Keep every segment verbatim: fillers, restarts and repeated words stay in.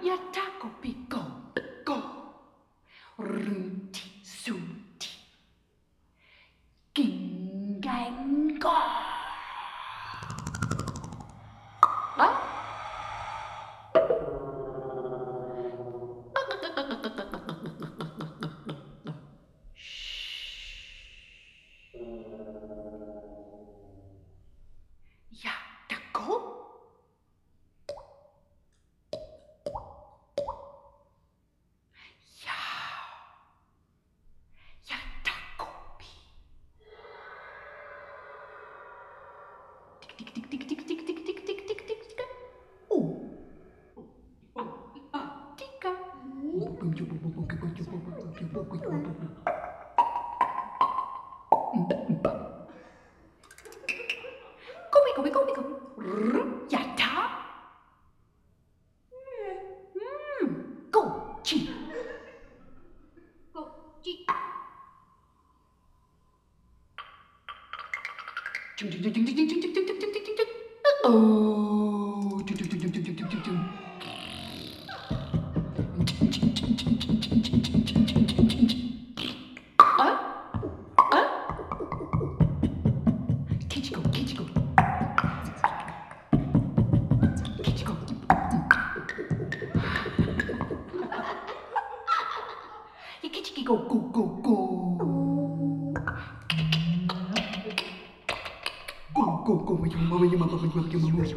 yatako piko go runti sunti gingang go. Đó. Yatako. Tik tik tik tik tik tik tik tik tik tik tik. Oh. Tika. Kopi kopi kopi kopi. Yata. Hmm. Kochi. Kochi. Chung chung chung chung chung chung chung chung chung chung chung chung. Oh. Chung chung chung chung chung chung chung chung. Chung chung chung chung chung chung chung chung chung chung chung chung. Ah? Ah? Kichiko, Kichiko. Kichiko. Yeah, Kichiki go go go go. Go go with your mama, your mama, your mama, your mama.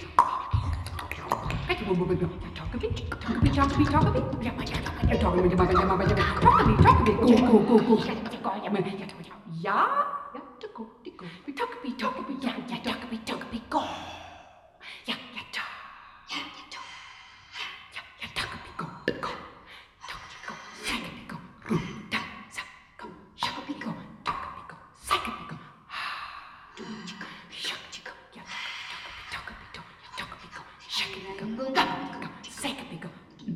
Talk a bit, talk a bit, talk a bit, talk a bit. You're talking with your mama, your mama, your mama. Talk a bit, talk a bit. Go go go go. Yeah, yeah, to go, to go. We talk a bit, talk a bit, yeah, yeah, talk a bit, talk a bit. Go. Yeah, yeah, talk. Yeah, yeah, talk. Yeah, yeah, talk a bit. Go, go. Talk a bit, go. Say a bit, go. Room, da, sa, go. Shake a bit, go. Talk a bit, go. Say a bit, go. Do it, go. Shake a bit, go. Yeah, talk a bit, talk a bit, talk a bit, yeah, talk a bit, go. Shake a bit, go. Go, go. Say a bit, go.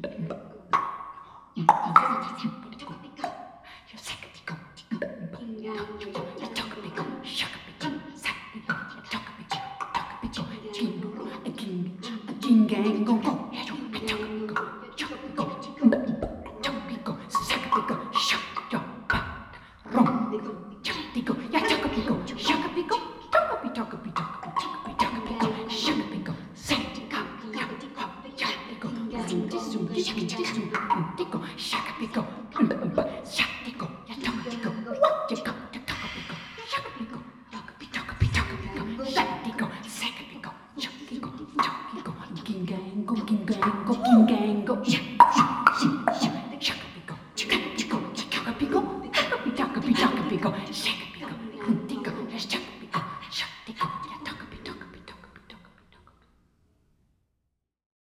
You say a bit, go. Yeah, talk a bit, go. Shake a bit, go. Say a bit, go. Yeah, talk a bit, talk a bit, go. King, a king, a king, gang, go, go. Yeah, talk a bit, go. Talk a bit, go. Talk a bit, go. Say a bit, go. Shake your butt. Wrong. Talk a bit, go. Yeah, talk a bit, go. Shake a bit, go. Talk a bit, talk a bit, talk a bit, talk a bit, talk a bit, go. Shake a bit, go. Say a bit, go. Yeah, go. Shake a bit, go. Zoom, this, zoom, this, zoom, this, zoom. Go. Shake a bit, go. Shake a bit, go. Yeah, talk a bit, go. What you got? Talk a bit, go. Shake a bit, go. Talk a bit, talk a bit, talk a bit, go. Say a bit, go. Say a bit, go. Shake a bit, go. Talk a bit, go. King gang, go, king gang, go, king gang, go. Yeah, yeah, yeah.